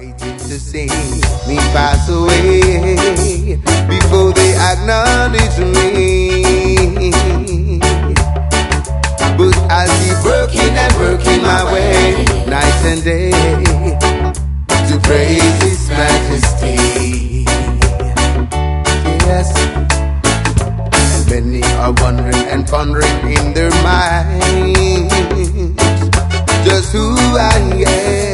waiting to see me pass away before they acknowledge me. But I'll keep working and working my way night and day to praise His majesty. Yes. And many are wondering and pondering in their minds just who I am.